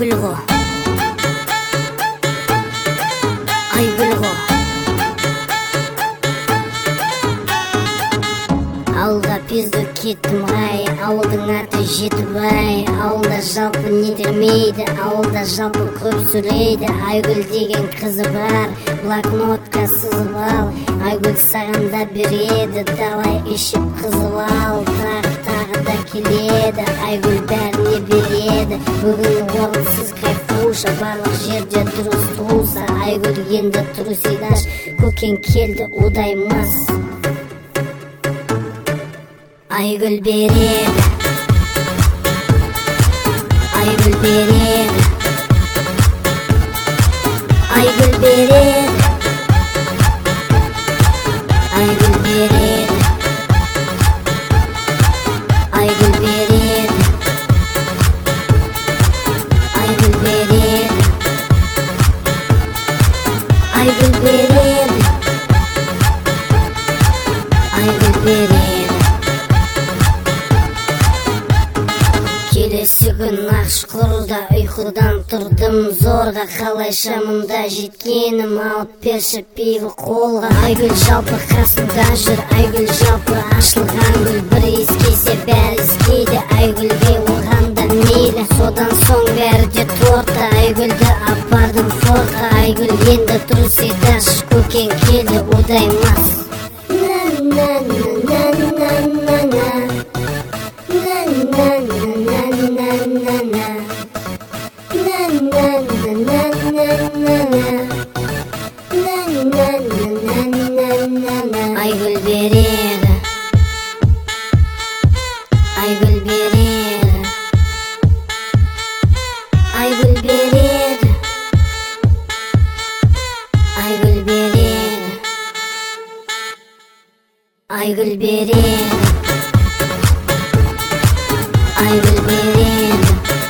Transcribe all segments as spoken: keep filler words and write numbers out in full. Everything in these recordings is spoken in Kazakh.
Айгүл-го, Айгүл-го. Ауылға пиздік кеттім ғай, ауылдың аты Жетібай. Ауылда жалпы недірмейді, ауылда жалпы көп сөйлейді. Айгүл деген қызы бар, блокнотқа сызып ал. Айгүл саған да береді, давай ішіп қызып ал. Тағы тағы да келеді, Айгүл бәріне береді. Бүгін орынсыз кайфуша, барлық жерде дұрыс туса. Айгүл енді трусидаш, көкең келді удаймас. Айгүл береді, Айгүл береді, Айгүл береді, Айгүл береді, Айгүл береді, Айгүл береді, Айгүл береді, Айгүл береді. Келесі күн Ақшұқырда ұйқыдан тұрдым зорға, қалайша мұнда жеткенім, алып берші пиво қолға. Айгүл жалпы қасымда жүр, Айгүл жалпы ашылған гүл, бір ескесе бәрі ескейді. Айгүлге оған да мейлі, содан соң бәрі де торта. Айгүлді апардым фортқа, Айгүл енді трусидаш, көкең келді удаймас. Айгүл береді, Айгүл береді, Айгүл береді, Айгүл береді, Айгүл береді, Айгүл береді,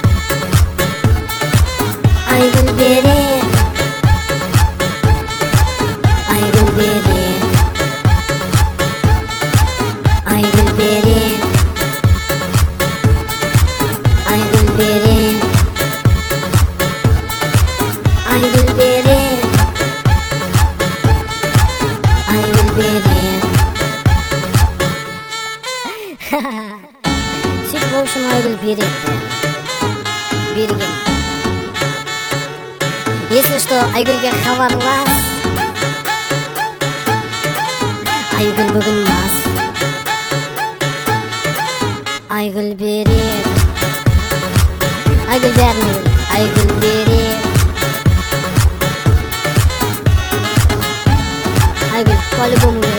Айгүл береді, Айгүл береді, Айгүл береді, Айгүл береді, Айгүл береді, Айгүл береді. Сөйтіп, в общем, Айгүл береді. Берген. Если что, Айгүлге хабарлас. Айгүл бүгін бас. Айгүл береді, Айгүл бәріне береді, Айгүл береді, Айгүл по-любому